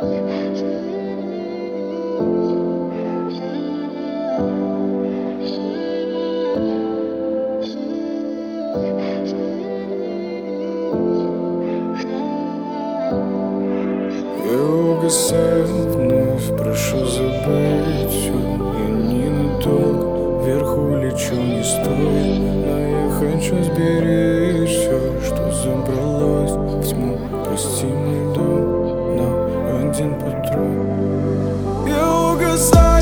Я угасаю вновь, прошу забыть все. Я ненадолго вверху лечу, не стоит. Но я хочу сберечь все, что забралось в тьму. Прости мой дом, но один патрон. Я угасаю.